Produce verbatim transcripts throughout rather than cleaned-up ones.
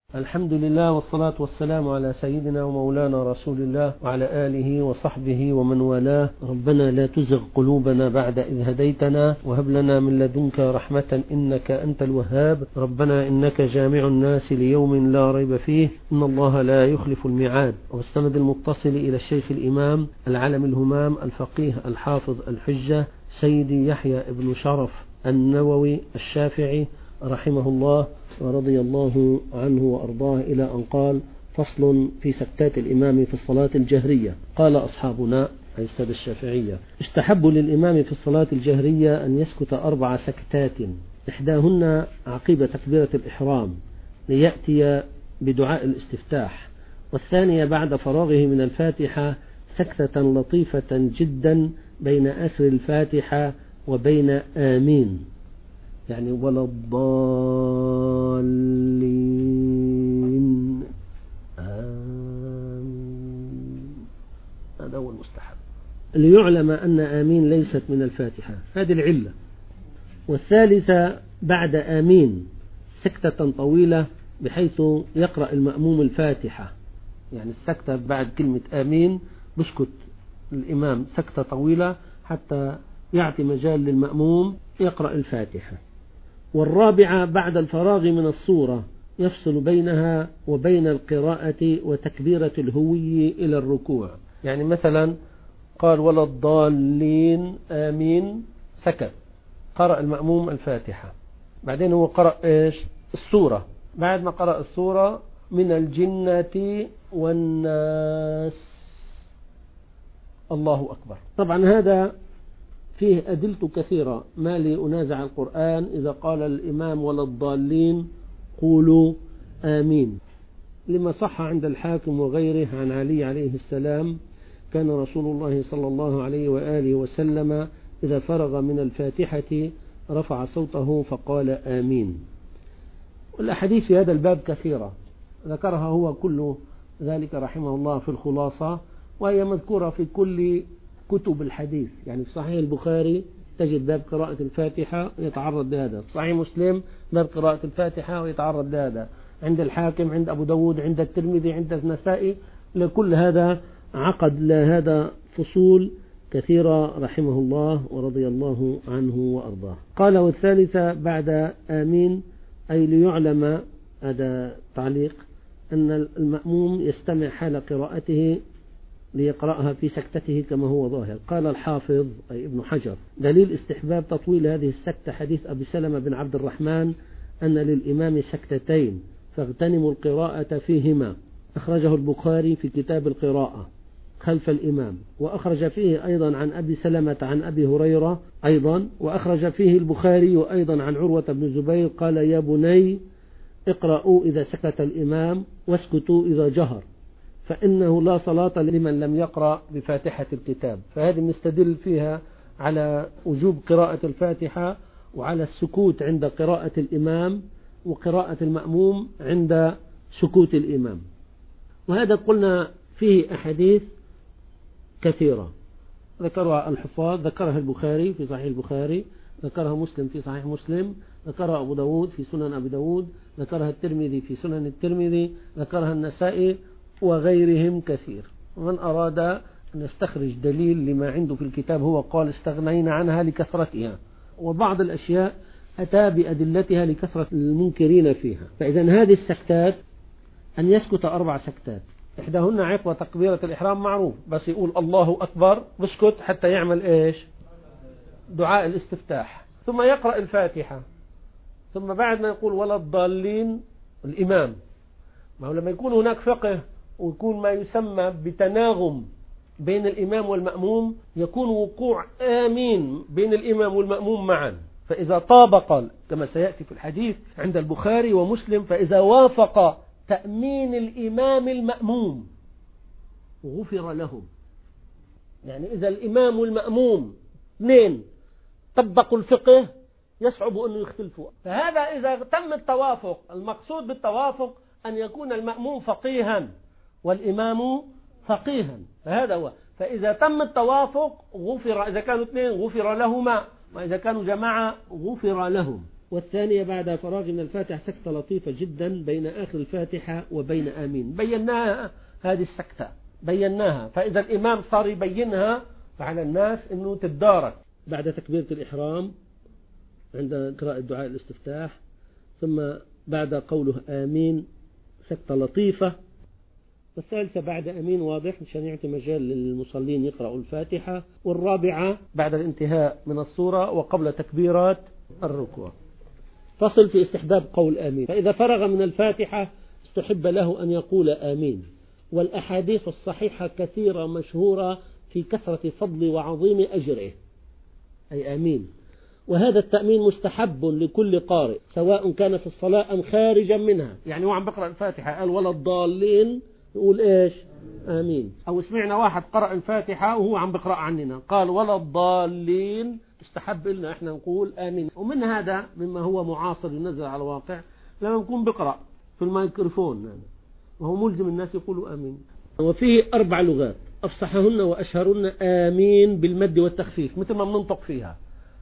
الحمد لله والصلاة والسلام على سيدنا ومولانا رسول الله وعلى آله وصحبه ومن والاه. ربنا لا تزغ قلوبنا بعد إذ هديتنا وهب لنا من لدنك رحمة إنك أنت الوهاب. ربنا إنك جامع الناس ليوم لا ريب فيه إن الله لا يخلف الميعاد. والسند المتصل إلى الشيخ الإمام العلم الهمام الفقيه الحافظ الحجة سيدي يحيى بن شرف النووي الشافعي رحمه الله ورضي الله عنه وأرضاه إلى أن قال: فصل في سكتات الإمام في الصلاة الجهرية. قال أصحابنا أي السادة الشافعية: استحب للإمام في الصلاة الجهرية أن يسكت أربع سكتات، إحداهن عقب تكبيرة الإحرام ليأتي بدعاء الاستفتاح، والثانية بعد فراغه من الفاتحة سكتة لطيفة جدا بين أسر الفاتحة وبين آمين، يعني ولا الضالين آمين. هذا هو المستحب ليعلم أن آمين ليست من الفاتحة، هذه العلة. والثالثة بعد آمين سكتة طويلة بحيث يقرأ المأموم الفاتحة، يعني السكتة بعد كلمة آمين بسكت الإمام سكتة طويلة حتى يعطي مجال للمأموم يقرأ الفاتحة. والرابعة بعد الفراغ من الصورة يفصل بينها وبين القراءة وتكبيرة الهوي إلى الركوع، يعني مثلا قال ولا الضالين آمين سكت، قرأ المأموم الفاتحة، بعدين هو قرأ إيش السورة، بعد ما قرأ السورة من الجنة والناس الله أكبر. طبعا هذا فيه أدلة كثيرة، ما لي أنازع القرآن إذا قال الإمام ولا الضالين قولوا آمين، لما صح عند الحاكم وغيره عن علي عليه السلام كان رسول الله صلى الله عليه وآله وسلم إذا فرغ من الفاتحة رفع صوته فقال آمين. والأحاديث في هذا الباب كثيرة ذكرها هو كل ذلك رحمه الله في الخلاصة، وهي مذكورة في كل كتب الحديث، يعني في صحيح البخاري تجد باب قراءة الفاتحة ويتعرض لهذا، في صحيح مسلم باب قراءة الفاتحة ويتعرض لهذا، عند الحاكم عند أبو داود عند الترمذي عند النسائي، لكل هذا عقد لهذا فصول كثيرة رحمه الله ورضي الله عنه وأرضاه. قال: والثالثة بعد آمين أي ليعلم، هذا تعليق، أن المأموم يستمع حال قراءته ليقرأها في سكتته كما هو ظاهر. قال الحافظ أي ابن حجر: دليل استحباب تطويل هذه السكتة حديث أبي سلمة بن عبد الرحمن أن للإمام سكتتين فاغتنموا القراءة فيهما، أخرجه البخاري في كتاب القراءة خلف الإمام، وأخرج فيه أيضا عن أبي سلمة عن أبي هريرة أيضا، وأخرج فيه البخاري أيضا عن عروة بن الزبير قال: يا بني اقرأوا إذا سكت الإمام واسكتوا إذا جهر، فإنه لا صلاة لمن لم يقرأ بفاتحة الكتاب. فهذه نستدل فيها على وجوب قراءة الفاتحة وعلى السكوت عند قراءة الإمام وقراءة المأموم عند سكوت الإمام. وهذا قلنا فيه أحاديث كثيرة ذكرها الحفاظ، ذكرها البخاري في صحيح البخاري، ذكرها مسلم في صحيح مسلم، ذكرها أبو داود في سنن أبي داود، ذكرها الترمذي في سنن الترمذي، ذكرها النسائي وغيرهم كثير. ومن أراد أن يستخرج دليل لما عنده في الكتاب هو قال استغنينا عنها لكثرتها، وبعض الأشياء أتى بأدلتها لكثرة المنكرين فيها. فإذا هذه السكتات أن يسكت أربع سكتات، إحداهن عقب تكبيرة الإحرام معروف، بس يقول الله أكبر بسكت حتى يعمل إيش دعاء الاستفتاح، ثم يقرأ الفاتحة، ثم بعد ما يقول ولا الضالين الإمام، ما هو لما يكون هناك فقه ويكون ما يسمى بتناغم بين الإمام والمأموم يكون وقوع آمين بين الإمام والمأموم معا، فإذا طابق كما سيأتي في الحديث عند البخاري ومسلم، فإذا وافق تأمين الإمام المأموم غفر لهم، يعني إذا الإمام والمأموم اثنين طبقوا الفقه يصعب أن يختلفوا. فهذا إذا تم التوافق، المقصود بالتوافق أن يكون المأموم فقيها والإمام فقيها، فهذا هو. فإذا تم التوافق غفر، إذا كانوا اثنين غفر لهما، وإذا كانوا جماعة غفر لهم. والثانية بعد فراغ من الفاتحة سكتة لطيفة جدا بين آخر الفاتحة وبين آمين. بيناها هذه السكتة، بيناها، فإذا الإمام صار يبينها فعلى الناس أنه تتدارك بعد تكبيرة الإحرام عند قراءة دعاء الاستفتاح، ثم بعد قوله آمين سكتة لطيفة. والثالثة بعد أمين واضح مشان يعطي مجال للمصلين يقرأوا الفاتحة. والرابعة بعد الانتهاء من الصورة وقبل تكبيرات الركوع. فصل في استحباب قول آمين. فإذا فرغ من الفاتحة استحب له أن يقول آمين. والأحاديث الصحيحة كثيرة مشهورة في كثرة فضل وعظيم أجره، أي آمين. وهذا التأمين مستحب لكل قارئ سواء كان في الصلاة أم خارجا منها. يعني هو عم بقرأ الفاتحة قال ولا الضالين يقول إيش؟ آمين. أو سمعنا واحد قرأ الفاتحة وهو عم بقرأ عننا قال ولا الضالين، استحب لنا إحنا نقول آمين. ومن هذا مما هو معاصر ينزل على الواقع لما نكون بقرأ في الميكروفون يعني. وهو ملزم الناس يقولوا آمين. وفيه أربع لغات أفصحهن وأشهرهن آمين بالمد والتخفيف مثل ما بننطق فيها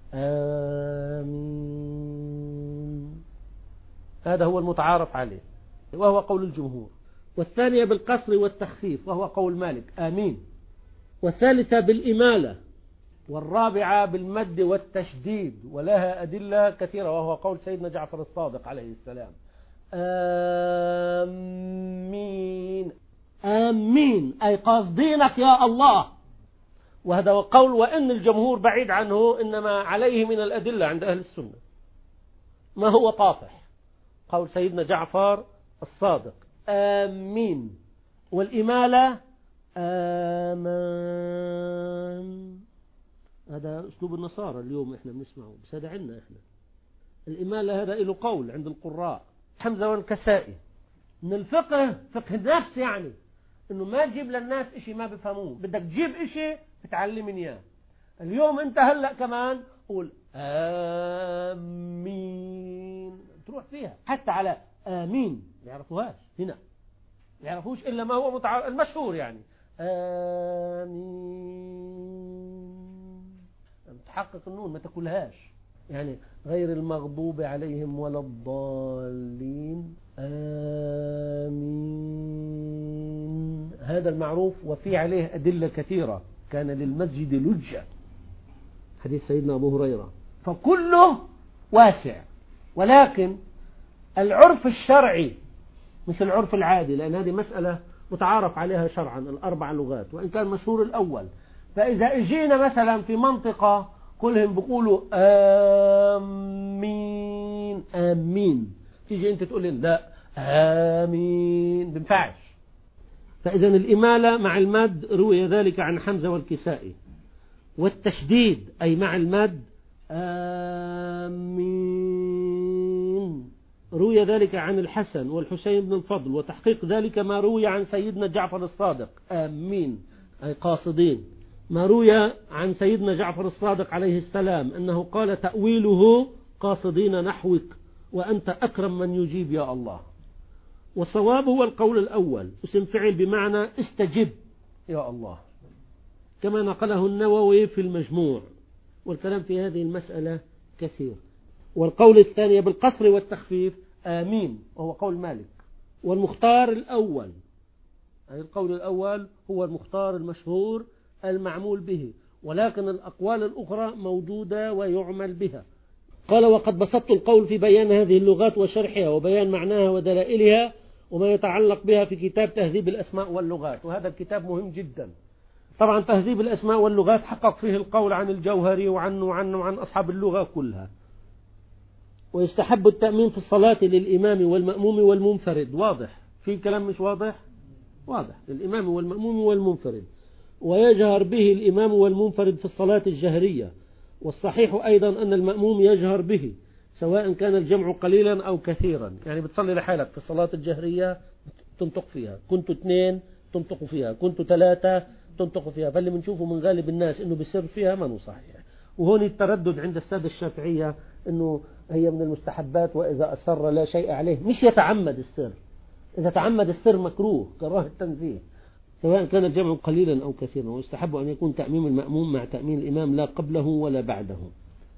آمين، هذا هو المتعارف عليه وهو قول الجمهور. والثانية بالقصر والتخفيف وهو قول مالك آمين. والثالثة بالإمالة. والرابعة بالمد والتشديد ولها أدلة كثيرة وهو قول سيدنا جعفر الصادق عليه السلام آمين. آمين أي قاصدينك يا الله. وهذا قول وإن الجمهور بعيد عنه، إنما عليه من الأدلة عند أهل السنة ما هو طافح قول سيدنا جعفر الصادق آمين. والإمالة آمان، هذا أسلوب النصارى اليوم إحنا بنسمعه، بس هذا عندنا إحنا. الإمالة هذا له قول عند القراء حمزة والكسائي من الفقه، فقه النفس، يعني إنه ما تجيب للناس إشي ما بفهموه، بدك تجيب إشي بتعلمني إياه. اليوم أنت هلأ كمان قول آمين تروح فيها، حتى على آمين ما يعرفوهاش هنا، ما يعرفوش إلا ما هو متع... المشهور يعني آمين، تحقق النون ما تقولهاش، يعني غير المغضوب عليهم ولا الضالين آمين، هذا المعروف. وفي عليه أدلة كثيرة، كان للمسجد لجة حديث سيدنا أبو هريرة، فكله واسع. ولكن العرف الشرعي مش العرف العادي، لأن هذه مسألة متعارف عليها شرعا الأربع لغات، وإن كان مشهور الأول. فإذا اجينا مثلا في منطقة كلهم بيقولوا آمين آمين، تيجي أنت تقول لهم لا آمين بنفعش. فإذا الإمالة مع المد روي ذلك عن حمزة والكسائي. والتشديد أي مع المد آمين روي ذلك عن الحسن والحسين بن الفضل. وتحقيق ذلك ما روي عن سيدنا جعفر الصادق آمين أي قاصدين، ما روي عن سيدنا جعفر الصادق عليه السلام أنه قال تأويله قاصدين نحوك وأنت أكرم من يجيب يا الله. والصواب هو القول الأول، اسم فعل بمعنى استجب يا الله، كما نقله النووي في المجموع، والكلام في هذه المسألة كثير. والقول الثاني بالقصر والتخفيف آمين وهو قول مالك. والمختار الأول أي القول الأول هو المختار المشهور المعمول به، ولكن الأقوال الأخرى موجودة ويعمل بها. قال وقد بسطت القول في بيان هذه اللغات وشرحها وبيان معناها ودلائلها وما يتعلق بها في كتاب تهذيب الأسماء واللغات، وهذا الكتاب مهم جدا. طبعا تهذيب الأسماء واللغات حقق فيه القول عن الجوهري وعنه وعنه وعن أصحاب اللغة كلها. ويستحب التأمين في الصلاة للإمام والمأموم والمنفرد. واضح في كلام مش واضح؟ واضح، للإمام والمأموم والمنفرد. ويجهر به الإمام والمنفرد في الصلاة الجهرية. والصحيح أيضا أن المأموم يجهر به سواء كان الجمع قليلا أو كثيرا، يعني بتصلي لحالك في الصلاة الجهرية تنطق فيها، كنت اثنين تنطق فيها، كنت ثلاثة تنطق فيها. فاللي بنشوفه من غالب الناس إنه بسر فيها ما هو صحيح. وهون التردد عند السادة الشافعية إنه هي من المستحبات وإذا أسر لا شيء عليه، مش يتعمد السر. إذا تعمد السر مكروه كراهة التنزيه، سواء كان الجمع قليلا أو كثيرا. ويستحب أن يكون تأميم المأموم مع تأمين الإمام لا قبله ولا بعده.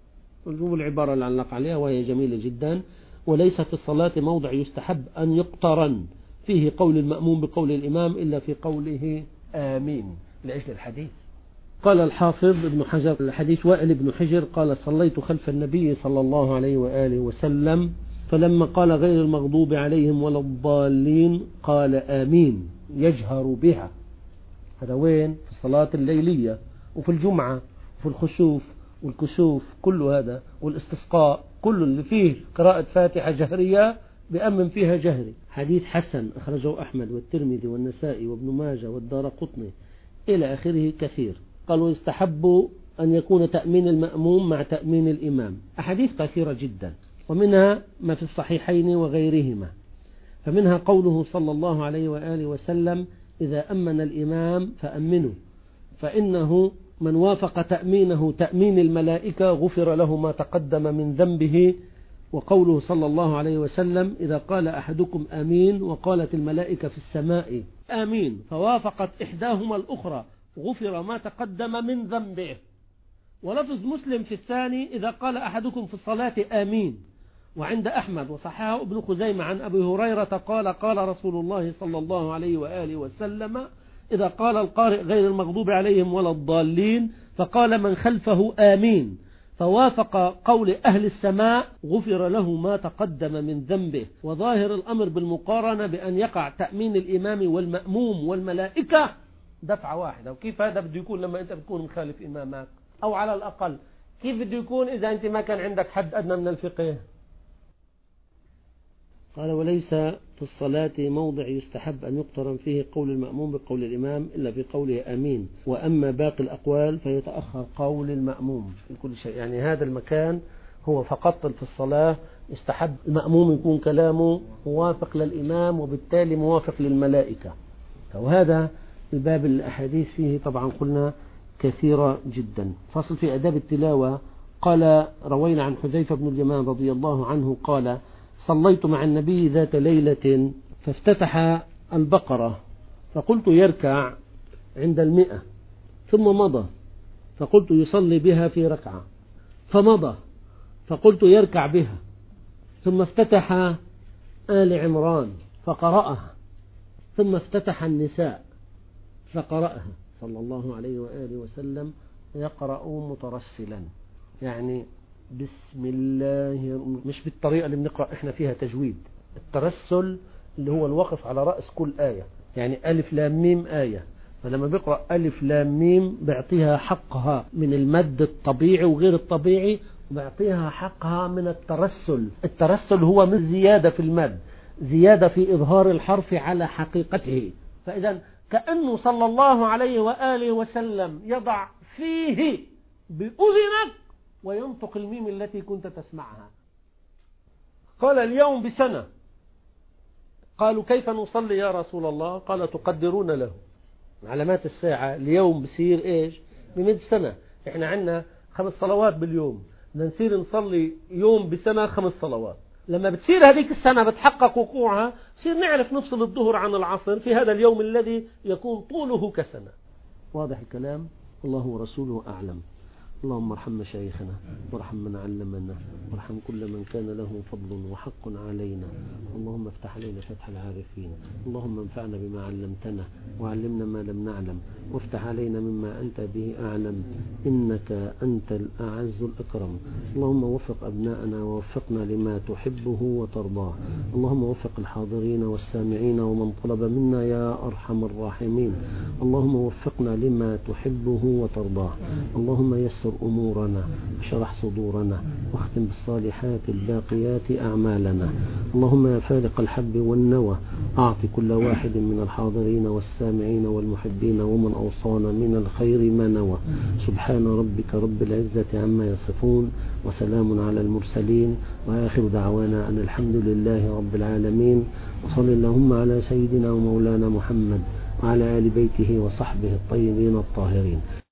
شوفوا العبارة اللي علق عليها وهي جميلة جدا: وليس في الصلاة موضع يستحب أن يقترن فيه قول المأموم بقول الإمام إلا في قوله آمين، لأجل الحديث. قال الحافظ ابن حجر: الحديث وائل بن حجر قال: صليت خلف النبي صلى الله عليه وآله وسلم، فلما قال غير المغضوب عليهم ولا الضالين قال آمين يجهر بها. هذا وين؟ في الصلاة الليلية وفي الجمعة وفي الخسوف والكسوف، كل هذا والاستسقاء، كل اللي فيه قراءة فاتحة جهرية بأمن فيها جهري. حديث حسن أخرجه أحمد والترمذي والنسائي وابن ماجه والدارقطني إلى آخره كثير. قالوا يستحب أن يكون تأمين المأموم مع تأمين الإمام. أحاديث كثيرة جدا، ومنها ما في الصحيحين وغيرهما. فمنها قوله صلى الله عليه وآله وسلم: إذا أمن الإمام فأمنوا، فإنه من وافق تأمينه تأمين الملائكة غفر له ما تقدم من ذنبه. وقوله صلى الله عليه وسلم: إذا قال أحدكم آمين وقالت الملائكة في السماء آمين فوافقت إحداهما الأخرى غفر ما تقدم من ذنبه. ولفظ مسلم في الثاني: إذا قال أحدكم في الصلاة آمين. وعند أحمد وصححه ابن خزيمة عن أبي هريرة قال: قال رسول الله صلى الله عليه وآله وسلم: إذا قال القارئ غير المغضوب عليهم ولا الضالين فقال من خلفه آمين فوافق قول أهل السماء غفر له ما تقدم من ذنبه. وظاهر الأمر بالمقارنة بأن يقع تأمين الإمام والمأموم والملائكة دفعة واحدة. وكيف هذا بده يكون لما أنت بتكون مخالف إمامك؟ أو على الأقل كيف بده يكون إذا أنت ما كان عندك حد أدنى من الفقه؟ قال: وليس في الصلاة موضع يستحب أن يقترن فيه قول المأموم بقول الإمام إلا في قوله آمين، وأما باقي الأقوال فيتأخر قول المأموم في كل شيء. يعني هذا المكان هو فقط في الصلاة يستحب المأموم يكون كلامه موافق للإمام وبالتالي موافق للملائكة. وهذا الباب الأحاديث فيه طبعا قلنا كثيرة جدا. فصل في أداب التلاوة. قال: روينا عن حذيفة بن اليمان رضي الله عنه قال: صليت مع النبي ذات ليلة فافتتح البقرة فقلت يركع عند المئة، ثم مضى فقلت يصلي بها في ركعة، فمضى فقلت يركع بها، ثم افتتح آل عمران فقرأها، ثم افتتح النساء فقرأها صلى الله عليه وآله وسلم يقرأ مترسلا، يعني بسم الله، مش بالطريقة اللي بنقرأ احنا فيها تجويد. الترسل اللي هو الوقف على رأس كل آية، يعني ألف لام ميم آية، فلما بيقرأ ألف لام ميم بيعطيها حقها من المد الطبيعي وغير الطبيعي، وبيعطيها حقها من الترسل. الترسل هو من زيادة في المد، زيادة في إظهار الحرف على حقيقته. فإذا كأنه صلى الله عليه وآله وسلم يضع فيه بأذنك وينطق الميم التي كنت تسمعها. قال: اليوم بسنة. قالوا: كيف نصلي يا رسول الله؟ قال: تقدرون له علامات الساعة. اليوم بصير إيش؟ بمئة سنة. إحنا عندنا خمس صلوات باليوم، نصير نصلي يوم بسنة خمس صلوات. لما بتصير هذيك السنة بتحقق وقوعها، بصير نعرف نفصل الظهر عن العصر في هذا اليوم الذي يكون طوله كسنة. واضح الكلام؟ الله ورسوله أعلم. اللهم ارحم مشايخنا وارحم من علمنا وارحم كل من كان له فضل وحق علينا. اللهم افتح علينا فتح العارفين. اللهم انفعنا بما علمتنا وعلمنا ما لم نعلم، وافتح علينا مما أنت به أعلم، إنك أنت الأعز الأكرم. اللهم وفق أبناءنا ووفقنا لما تحبه وترضاه. اللهم وفق الحاضرين والسامعين ومن طلب منا يا أرحم الراحمين. اللهم وفقنا لما تحبه وترضاه. اللهم يسر أمورنا وشرح صدورنا واختم بالصالحات الباقيات أعمالنا. اللهم يا فالق الحب والنوى أعط كل واحد من الحاضرين والسامعين والمحبين ومن أوصانا من الخير ما نوى. سبحان ربك رب العزة عما يصفون وسلام على المرسلين وآخر دعوانا أن الحمد لله رب العالمين. وصل اللهم على سيدنا ومولانا محمد وعلى آل بيته وصحبه الطيبين الطاهرين.